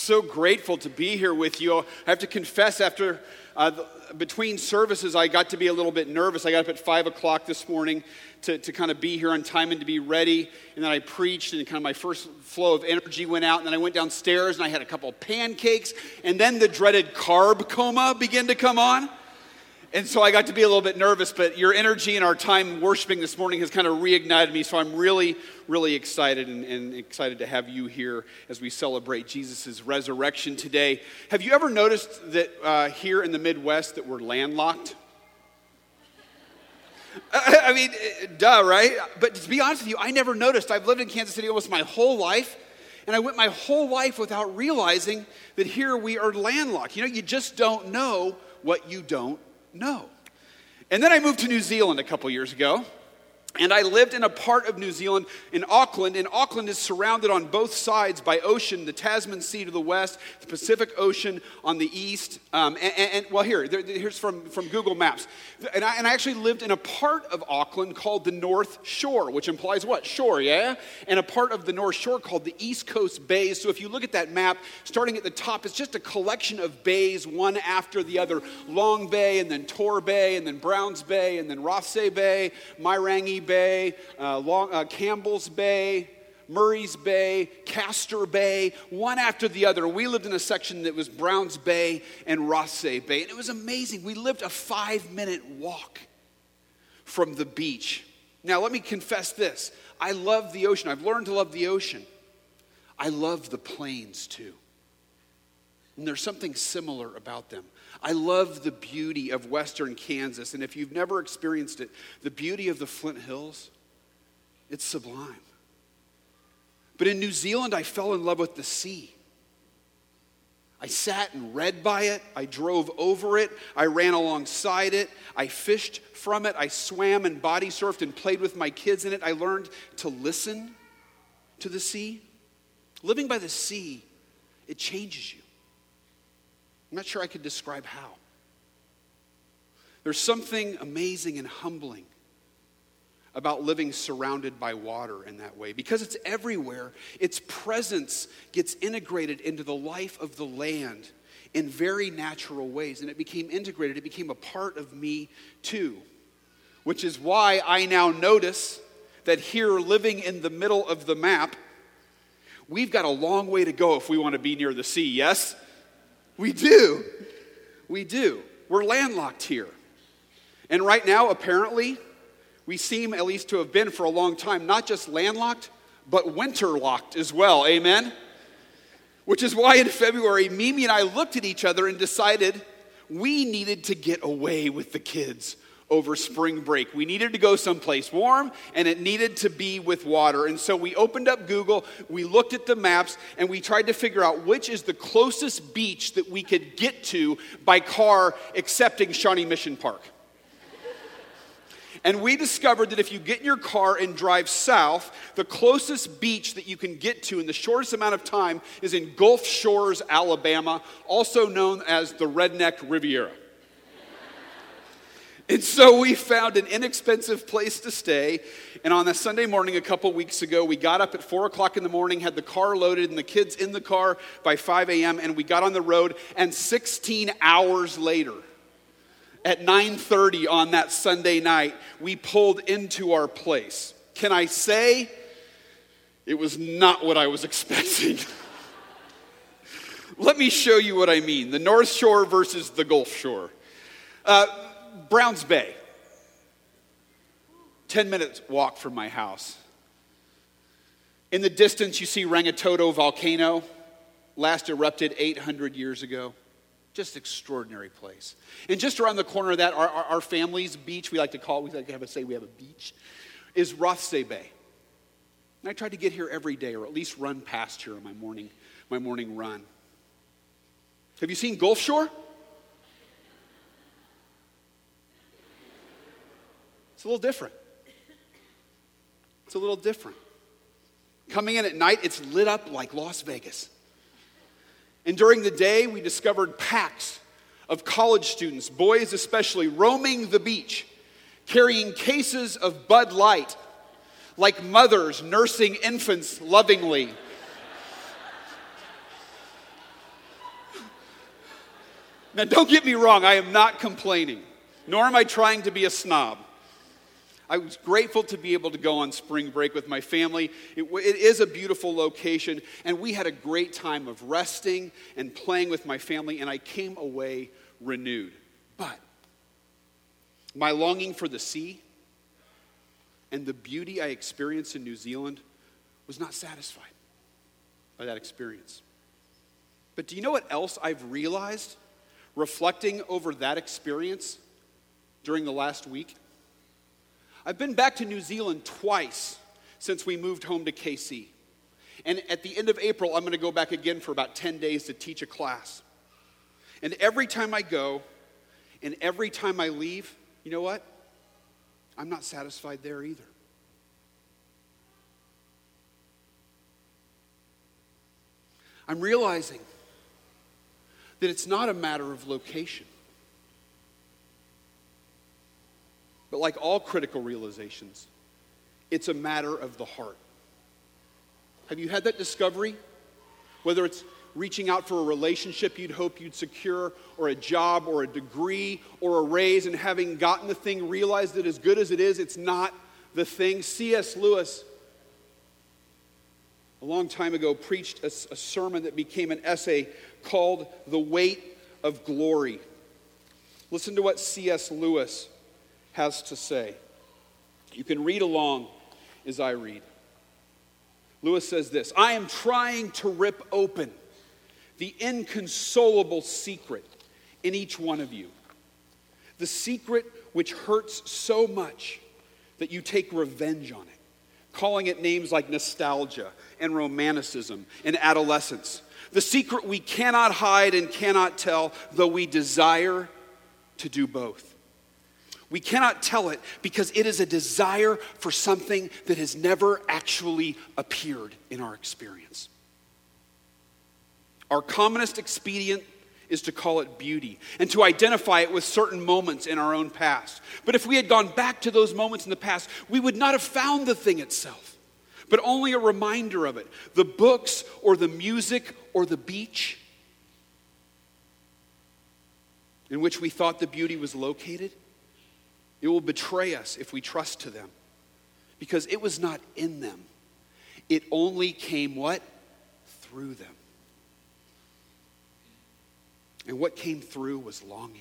so grateful to be here with you. I have to confess, after between services, I got to be a little bit nervous. I got up at 5 o'clock this morning to kind of be here on time and to be ready. And then I preached, and kind of my first flow of energy went out. And then I went downstairs, and I had a couple of pancakes. And then the dreaded carb coma began to come on. And so I got to be a little bit nervous, but your energy and our time worshiping this morning has kind of reignited me. So I'm really, really excited and excited to have you here as we celebrate Jesus' resurrection today. Have you ever noticed that here in the Midwest that we're landlocked? I mean, duh, right? But to be honest with you, I never noticed. I've lived in Kansas City almost my whole life, and I went my whole life without realizing that here we are landlocked. You know, you just don't know what you don't know. And then I moved to New Zealand a couple years ago, and I lived in a part of New Zealand in Auckland, and Auckland is surrounded on both sides by ocean, the Tasman Sea to the west, the Pacific Ocean on the east, here's from Google Maps. And I actually lived in a part of Auckland called the North Shore, which implies what? Shore, yeah? And a part of the North Shore called the East Coast Bays. So if you look at that map, starting at the top, it's just a collection of bays, one after the other. Long Bay, and then Tor Bay, and then Browns Bay, and then Rothsay Bay, Mairangi Bay, Campbell's Bay, Murray's Bay, Castor Bay, one after the other. We lived in a section that was Browns Bay and Rothsay Bay, and it was amazing. We lived a 5-minute walk from the beach. Now, let me confess this. I love the ocean. I've learned to love the ocean. I love the plains too. And there's something similar about them. I love the beauty of western Kansas. And if you've never experienced it, the beauty of the Flint Hills, it's sublime. But in New Zealand, I fell in love with the sea. I sat and read by it. I drove over it. I ran alongside it. I fished from it. I swam and body surfed and played with my kids in it. I learned to listen to the sea. Living by the sea, it changes you. I'm not sure I could describe how. There's something amazing and humbling about living surrounded by water in that way. Because it's everywhere, its presence gets integrated into the life of the land in very natural ways. And it became integrated, it became a part of me too. Which is why I now notice that here, living in the middle of the map, we've got a long way to go if we want to be near the sea, yes? We do. We do. We're landlocked here. And right now, apparently, we seem at least to have been for a long time, not just landlocked, but winterlocked as well. Amen? Which is why in February, Mimi and I looked at each other and decided we needed to get away with the kids over spring break. We needed to go someplace warm, and it needed to be with water. And so we opened up Google, we looked at the maps, and we tried to figure out which is the closest beach that we could get to by car, excepting Shawnee Mission Park. And we discovered that if you get in your car and drive south, the closest beach that you can get to in the shortest amount of time is in Gulf Shores, Alabama, also known as the Redneck Riviera. And so we found an inexpensive place to stay. And on a Sunday morning a couple weeks ago, we got up at 4 o'clock in the morning, had the car loaded and the kids in the car by 5 a.m. And we got on the road, and 16 hours later, at 9:30 on that Sunday night, we pulled into our place. Can I say it was not what I was expecting? Let me show you what I mean. The North Shore versus the Gulf Shore. Browns Bay, 10 minutes walk from my house. In the distance, you see Rangitoto volcano, last erupted 800 years ago. Just extraordinary place. And just around the corner of that, our family's beach, we like to say we have a beach, is Rothsay Bay. And I try to get here every day, or at least run past here on my morning run. Have you seen Gulf Shore? It's a little different. It's a little different. Coming in at night, it's lit up like Las Vegas. And during the day, we discovered packs of college students, boys especially, roaming the beach, carrying cases of Bud Light, like mothers nursing infants lovingly. Now, don't get me wrong, I am not complaining, nor am I trying to be a snob. I was grateful to be able to go on spring break with my family. It is a beautiful location, and we had a great time of resting and playing with my family, and I came away renewed. But my longing for the sea and the beauty I experienced in New Zealand was not satisfied by that experience. But do you know what else I've realized reflecting over that experience during the last week? I've been back to New Zealand twice since we moved home to KC. And at the end of April, I'm going to go back again for about 10 days to teach a class. And every time I go and every time I leave, you know what? I'm not satisfied there either. I'm realizing that it's not a matter of location. But like all critical realizations, it's a matter of the heart. Have you had that discovery? Whether it's reaching out for a relationship you'd hope you'd secure, or a job, or a degree, or a raise, and having gotten the thing, realize that as good as it is, it's not the thing. C.S. Lewis, a long time ago, preached a sermon that became an essay called The Weight of Glory. Listen to what C.S. Lewis has to say. You can read along as I read. Lewis says this: I am trying to rip open the inconsolable secret in each one of you. The secret which hurts so much that you take revenge on it, calling it names like nostalgia and romanticism and adolescence. The secret we cannot hide and cannot tell, though we desire to do both. We cannot tell it because it is a desire for something that has never actually appeared in our experience. Our commonest expedient is to call it beauty and to identify it with certain moments in our own past. But if we had gone back to those moments in the past, we would not have found the thing itself, but only a reminder of it. The books or the music or the beach in which we thought the beauty was located. It will betray us if we trust to them, because it was not in them. It only came what? Through them. And what came through was longing.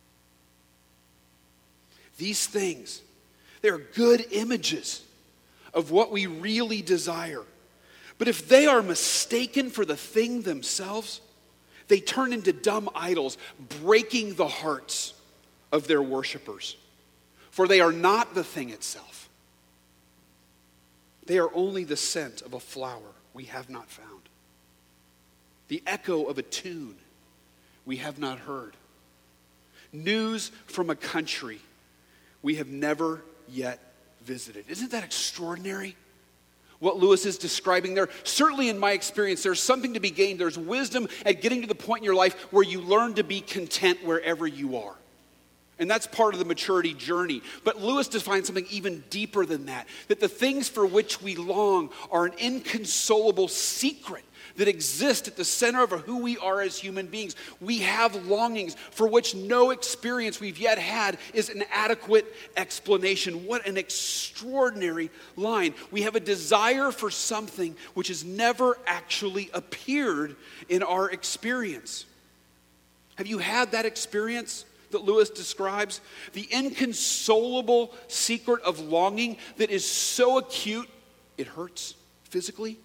These things, they're good images of what we really desire. But if they are mistaken for the thing themselves, they turn into dumb idols, breaking the hearts of their worshipers. For they are not the thing itself. They are only the scent of a flower we have not found, the echo of a tune we have not heard, news from a country we have never yet visited. Isn't that extraordinary? What Lewis is describing there. Certainly in my experience, there's something to be gained. There's wisdom at getting to the point in your life where you learn to be content wherever you are. And that's part of the maturity journey. But Lewis defines something even deeper than that. That the things for which we long are an inconsolable secret that exists at the center of who we are as human beings. We have longings for which no experience we've yet had is an adequate explanation. What an extraordinary line. We have a desire for something which has never actually appeared in our experience. Have you had that experience that Lewis describes? The inconsolable secret of longing that is so acute, it hurts physically.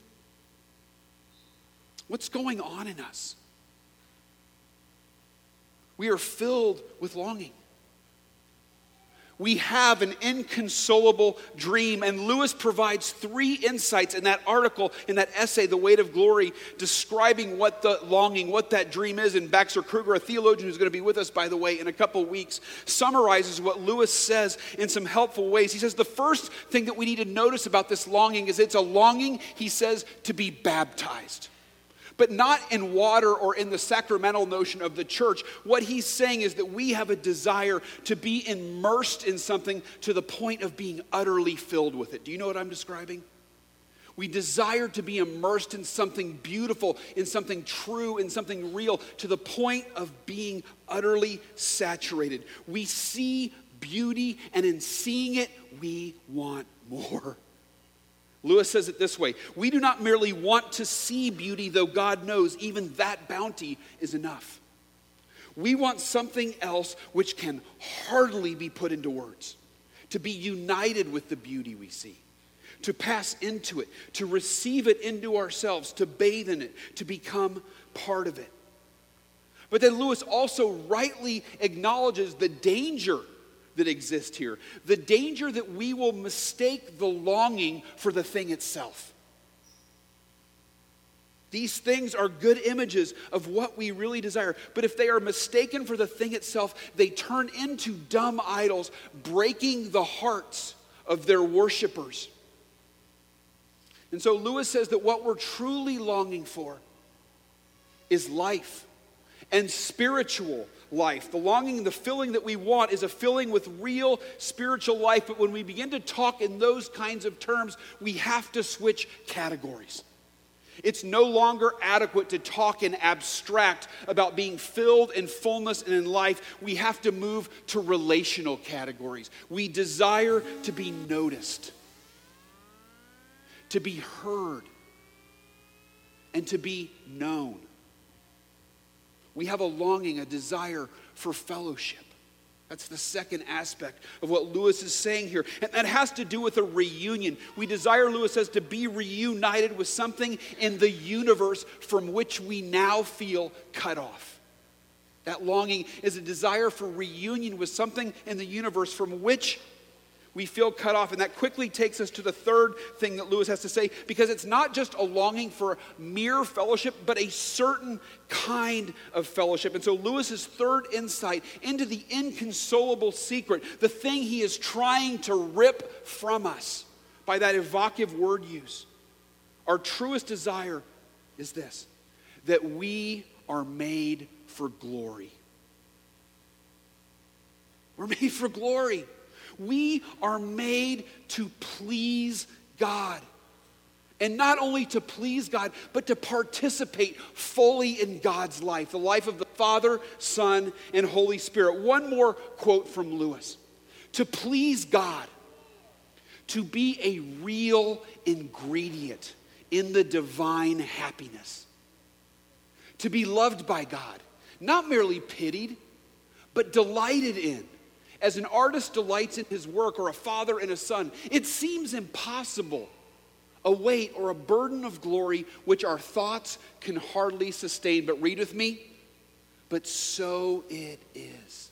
What's going on in us? We are filled with longing. We have an inconsolable dream, and Lewis provides 3 insights in that article, in that essay, The Weight of Glory, describing what the longing, what that dream is. And Baxter Kruger, a theologian who's going to be with us, by the way, in a couple weeks, summarizes what Lewis says in some helpful ways. He says the first thing that we need to notice about this longing is it's a longing, he says, to be baptized. But not in water or in the sacramental notion of the church. What he's saying is that we have a desire to be immersed in something to the point of being utterly filled with it. Do you know what I'm describing? We desire to be immersed in something beautiful, in something true, in something real, to the point of being utterly saturated. We see beauty, and in seeing it, we want more. Lewis says it this way: we do not merely want to see beauty, though God knows even that bounty is enough. We want something else which can hardly be put into words, to be united with the beauty we see, to pass into it, to receive it into ourselves, to bathe in it, to become part of it. But then Lewis also rightly acknowledges the danger that exists here, the danger that we will mistake the longing for the thing itself. These things are good images of what we really desire. But if they are mistaken for the thing itself, they turn into dumb idols, breaking the hearts of their worshipers. And so Lewis says that what we're truly longing for is life, and spiritual life. The longing, the filling that we want is a filling with real spiritual life. But when we begin to talk in those kinds of terms, we have to switch categories. It's no longer adequate to talk in abstract about being filled in fullness and in life. We have to move to relational categories. We desire to be noticed, to be heard, and to be known. We have a longing, a desire for fellowship. That's the second aspect of what Lewis is saying here. And that has to do with a reunion. We desire, Lewis says, to be reunited with something in the universe from which we now feel cut off. That longing is a desire for reunion with something in the universe from which we feel cut off. And that quickly takes us to the third thing that Lewis has to say, because it's not just a longing for mere fellowship, but a certain kind of fellowship. And so Lewis's third insight into the inconsolable secret, the thing he is trying to rip from us by that evocative word use, our truest desire is this: that we are made for glory. We're made for glory. We are made to please God. And not only to please God, but to participate fully in God's life, the life of the Father, Son, and Holy Spirit. One more quote from Lewis. To please God, to be a real ingredient in the divine happiness. To be loved by God, not merely pitied, but delighted in. As an artist delights in his work, or a father and a son, it seems impossible, a weight or a burden of glory which our thoughts can hardly sustain. But read with me, but so it is.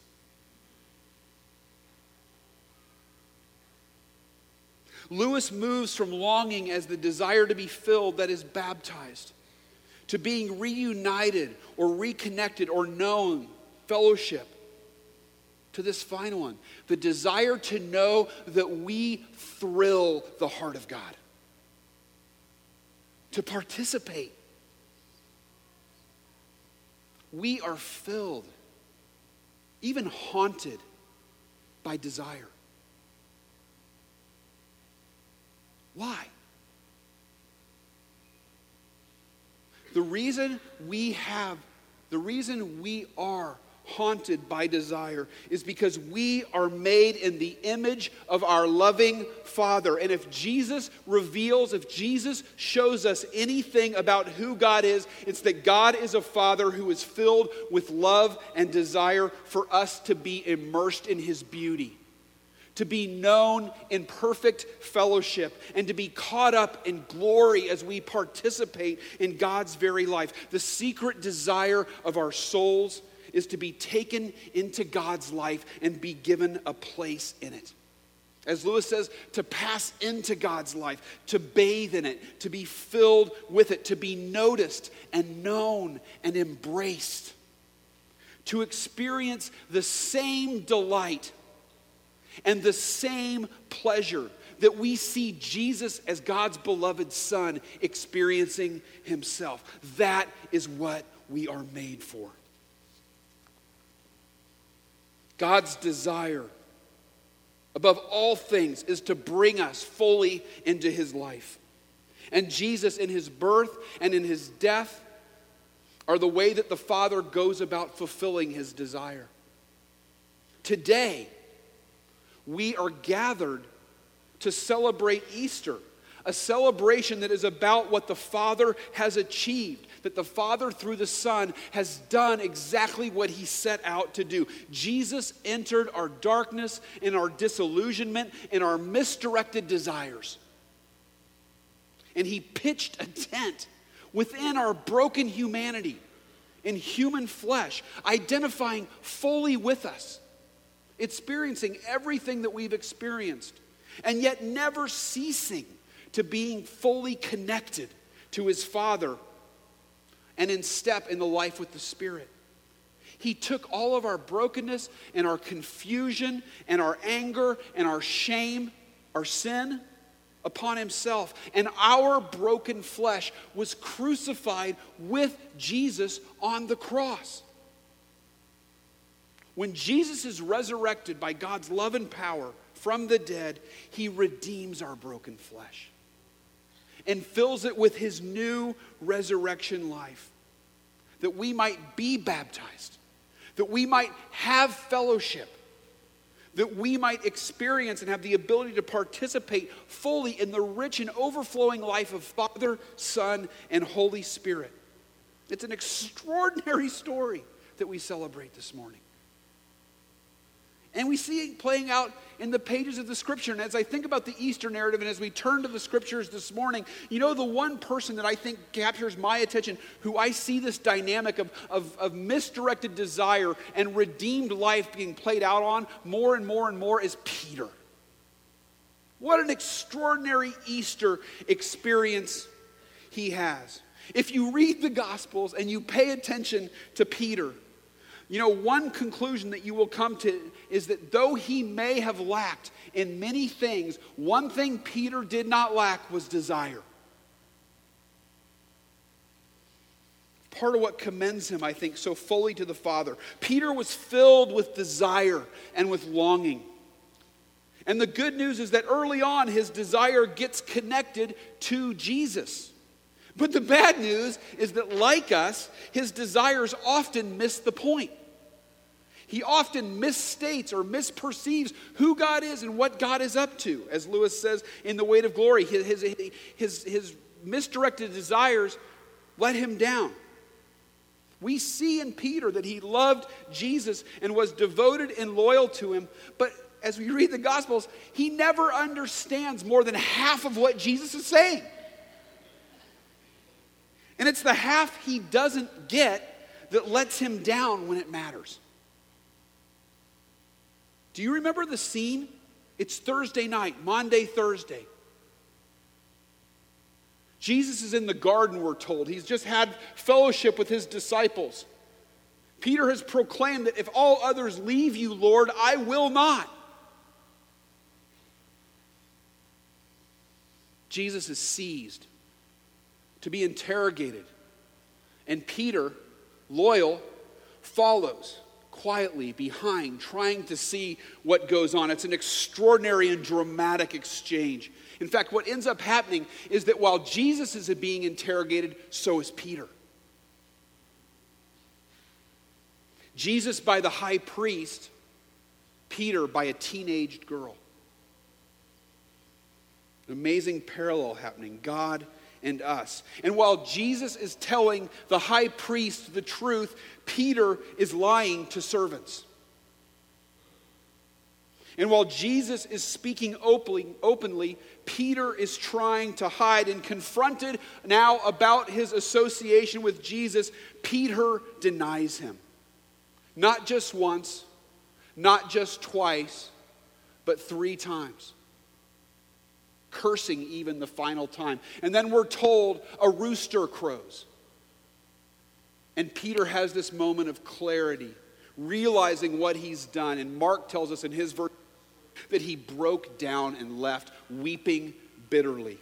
Lewis moves from longing as the desire to be filled, that is baptized, to being reunited or reconnected or known, fellowship, to this final one, the desire to know that we thrill the heart of God, to participate. We are filled, even haunted by desire. Why? The reason we are haunted by desire is because we are made in the image of our loving Father. And if Jesus shows us anything about who God is, it's that God is a Father who is filled with love and desire for us to be immersed in His beauty, to be known in perfect fellowship, and to be caught up in glory as we participate in God's very life. The secret desire of our souls is to be taken into God's life and be given a place in it. As Lewis says, to pass into God's life, to bathe in it, to be filled with it, to be noticed and known and embraced, to experience the same delight and the same pleasure that we see Jesus as God's beloved Son experiencing Himself. That is what we are made for. God's desire, above all things, is to bring us fully into His life. And Jesus, in his birth and in his death, are the way that the Father goes about fulfilling his desire. Today, we are gathered to celebrate Easter, a celebration that is about what the Father has achieved, that the Father through the Son has done exactly what he set out to do. Jesus entered our darkness and our disillusionment and our misdirected desires. And he pitched a tent within our broken humanity in human flesh, identifying fully with us, experiencing everything that we've experienced, and yet never ceasing to being fully connected to his Father and in step in the life with the Spirit. He took all of our brokenness and our confusion and our anger and our shame, our sin, upon himself. And our broken flesh was crucified with Jesus on the cross. When Jesus is resurrected by God's love and power from the dead, he redeems our broken flesh and fills it with his new resurrection life, that we might be baptized, that we might have fellowship, that we might experience and have the ability to participate fully in the rich and overflowing life of Father, Son, and Holy Spirit. It's an extraordinary story that we celebrate this morning. And we see it playing out in the pages of the Scripture. And as I think about the Easter narrative and as we turn to the Scriptures this morning, you know, the one person that I think captures my attention, who I see this dynamic of misdirected desire and redeemed life being played out on more and more and more, is Peter. What an extraordinary Easter experience he has. If you read the Gospels and you pay attention to Peter, you know, one conclusion that you will come to is that though he may have lacked in many things, one thing Peter did not lack was desire. Part of what commends him, I think, so fully to the Father. Peter was filled with desire and with longing. And the good news is that early on, his desire gets connected to Jesus. But the bad news is that, like us, his desires often miss the point. He often misstates or misperceives who God is and what God is up to. As Lewis says in The Weight of Glory, his misdirected desires let him down. We see in Peter that he loved Jesus and was devoted and loyal to him, but as we read the Gospels, he never understands more than half of what Jesus is saying. And it's the half he doesn't get that lets him down when it matters. Do you remember the scene? It's Thursday night, Maundy Thursday. Jesus is in the garden, we're told. He's just had fellowship with his disciples. Peter has proclaimed that if all others leave you, Lord, I will not. Jesus is seized to be interrogated. And Peter, loyal, follows quietly behind, trying to see what goes on. It's an extraordinary and dramatic exchange. In fact, what ends up happening is that while Jesus is being interrogated, so is Peter. Jesus by the high priest, Peter by a teenaged girl. An amazing parallel happening, God and us. And while Jesus is telling the high priest the truth, Peter is lying to servants. And while Jesus is speaking openly, Peter is trying to hide. And confronted now about his association with Jesus, Peter denies him. Not just once, not just twice, but 3 times. Cursing even the final time. And then we're told a rooster crows. And Peter has this moment of clarity, realizing what he's done. And Mark tells us in his verse that he broke down and left, weeping bitterly.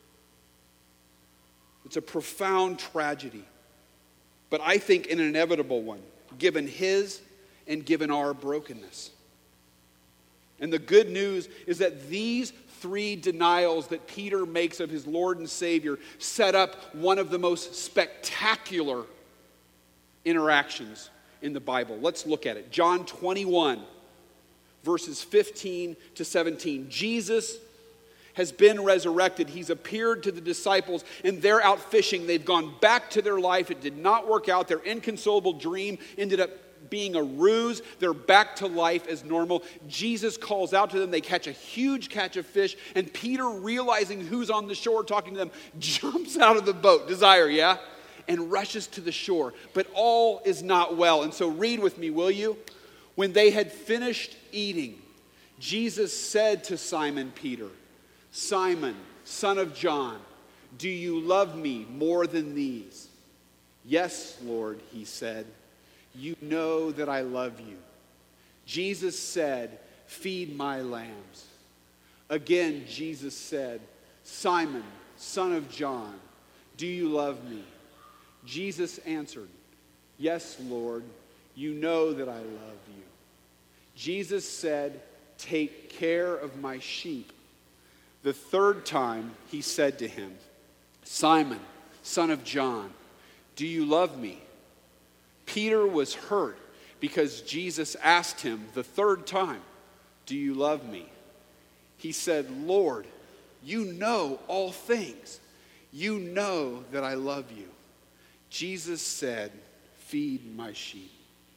It's a profound tragedy, but I think an inevitable one, given his and given our brokenness. And the good news is that these 3 denials that Peter makes of his Lord and Savior set up one of the most spectacular interactions in the Bible. Let's look at it. John 21, verses 15 to 17. Jesus has been resurrected. He's appeared to the disciples, and they're out fishing. They've gone back to their life. It did not work out. Their inconsolable dream ended up being a ruse. They're back to life as normal. Jesus calls out to them. They catch a huge catch of fish, and Peter, realizing who's on the shore talking to them, jumps out of the boat, Desire, yeah? And rushes to the shore. But all is not well. And so read with me, will you? When they had finished eating, Jesus said to Simon Peter, Simon, son of John, do you love me more than these? Yes, Lord, he said. You know that I love you. Jesus said, feed my lambs. Again, Jesus said, Simon, son of John, do you love me? Jesus answered, yes, Lord, you know that I love you. Jesus said, take care of my sheep. The 3rd time he said to him, Simon, son of John, do you love me? Peter was hurt because Jesus asked him the 3rd time, do you love me? He said, Lord, you know all things. You know that I love you. Jesus said, feed my sheep.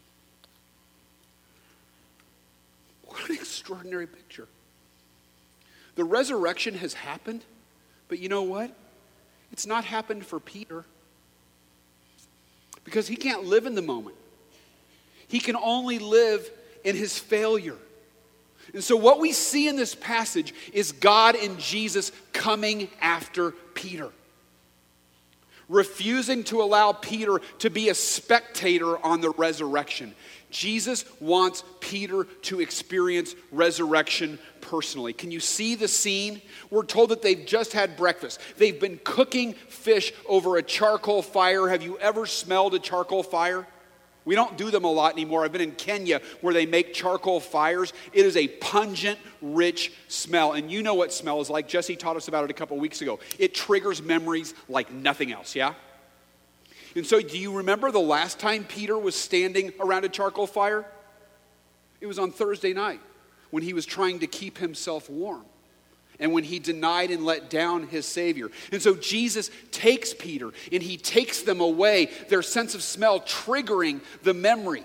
What an extraordinary picture. The resurrection has happened, but you know what? It's not happened for Peter because he can't live in the moment. He can only live in his failure. And so what we see in this passage is God and Jesus coming after Peter, refusing to allow Peter to be a spectator on the resurrection. Jesus wants Peter to experience resurrection personally. Can you see the scene? We're told that they've just had breakfast. They've been cooking fish over a charcoal fire. Have you ever smelled a charcoal fire? We don't do them a lot anymore. I've been in Kenya where they make charcoal fires. It is a pungent, rich smell. And you know what smell is like. Jesse taught us about it a couple weeks ago. It triggers memories like nothing else, yeah? And so do you remember the last time Peter was standing around a charcoal fire? It was on Thursday night when he was trying to keep himself warm and when he denied and let down his Savior. And so Jesus takes Peter and he takes them away, their sense of smell triggering the memory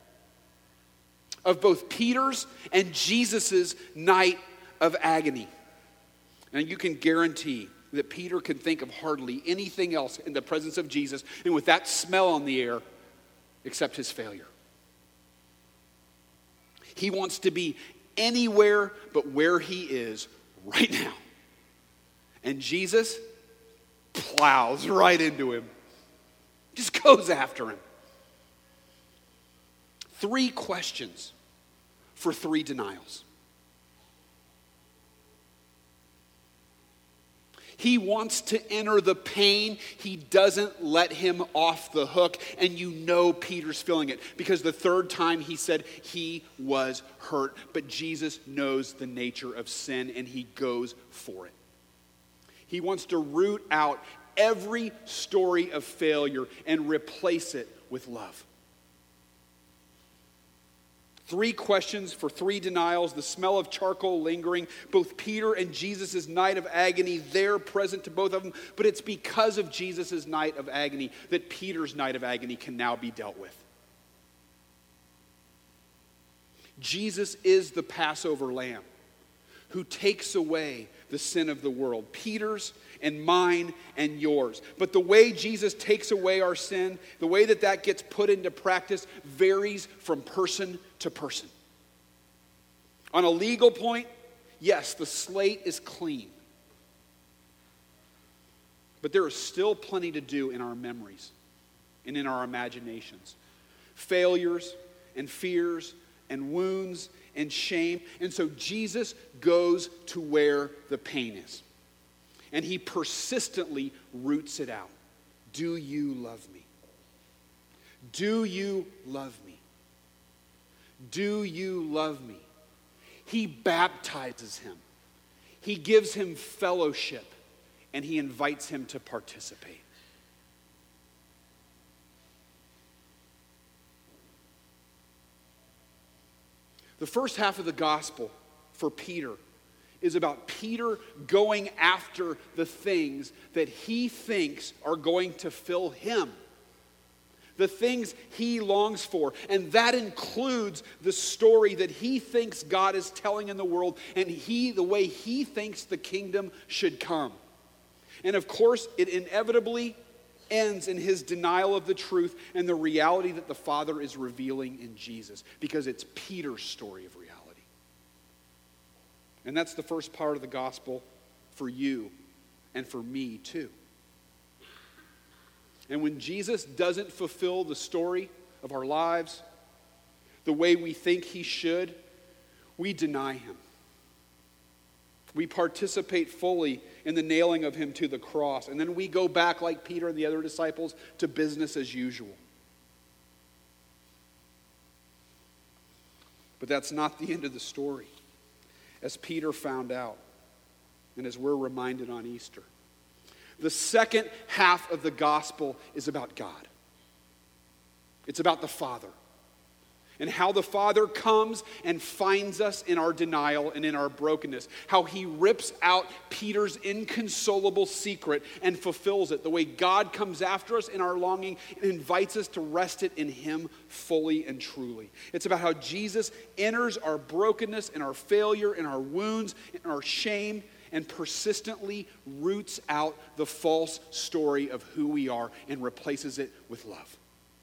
of both Peter's and Jesus's night of agony. And you can guarantee that Peter can think of hardly anything else in the presence of Jesus and with that smell on the air except his failure. He wants to be anywhere but where he is right now. And Jesus plows right into him. Just goes after him. 3 questions for 3 denials. He wants to enter the pain. He doesn't let him off the hook. And you know Peter's feeling it because the 3rd time he said he was hurt. But Jesus knows the nature of sin and he goes for it. He wants to root out every story of failure and replace it with love. 3 questions for 3 denials, the smell of charcoal lingering, both Peter and Jesus' night of agony, they're present to both of them, but it's because of Jesus' night of agony that Peter's night of agony can now be dealt with. Jesus is the Passover lamb who takes away the sin of the world, Peter's and mine and yours. But the way Jesus takes away our sin, the way that gets put into practice varies from person to person. On a legal point, yes, the slate is clean. But there is still plenty to do in our memories and in our imaginations. Failures and fears and wounds and shame. And so Jesus goes to where the pain is. And he persistently roots it out. Do you love me? Do you love me? Do you love me? He baptizes him. He gives him fellowship, and he invites him to participate. The first half of the gospel for Peter is about Peter going after the things that he thinks are going to fill him. The things he longs for. And that includes the story that he thinks God is telling in the world and the way he thinks the kingdom should come. And of course, it inevitably ends in his denial of the truth and the reality that the Father is revealing in Jesus, because it's Peter's story of reality. And that's the first part of the gospel for you and for me too. And when Jesus doesn't fulfill the story of our lives the way we think he should, we deny him. We participate fully in the nailing of him to the cross. And then we go back, like Peter and the other disciples, to business as usual. But that's not the end of the story, as Peter found out, and as we're reminded on Easter. The second half of the gospel is about God. It's about the Father, and how the Father comes and finds us in our denial and in our brokenness. How he rips out Peter's inconsolable secret and fulfills it. The way God comes after us in our longing and invites us to rest it in him fully and truly. It's about how Jesus enters our brokenness and our failure and our wounds and our shame and persistently roots out the false story of who we are and replaces it with love.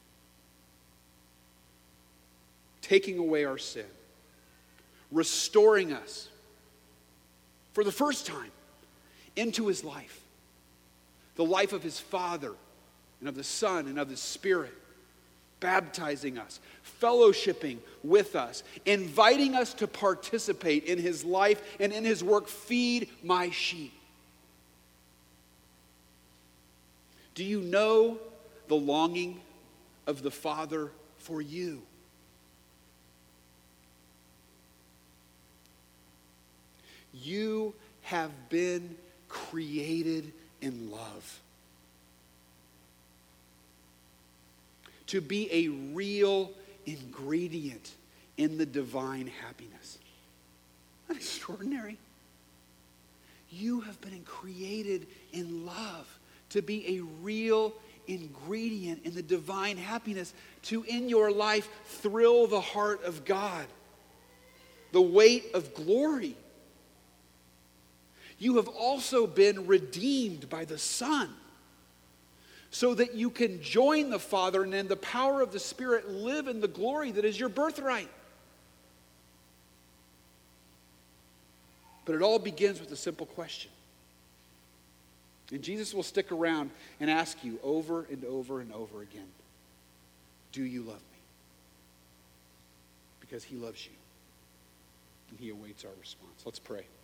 Taking away our sin, restoring us for the first time into his life, the life of his Father and of the Son and of the Spirit, baptizing us, fellowshipping with us, inviting us to participate in his life and in his work. Feed my sheep. Do you know the longing of the Father for you? You have been created in love. To be a real ingredient in the divine happiness. Isn't that extraordinary? You have been created in love to be a real ingredient in the divine happiness, to in your life thrill the heart of God, the weight of glory. You have also been redeemed by the Son, so that you can join the Father and in the power of the Spirit live in the glory that is your birthright. But it all begins with a simple question. And Jesus will stick around and ask you over and over and over again, do you love me? Because he loves you. And he awaits our response. Let's pray.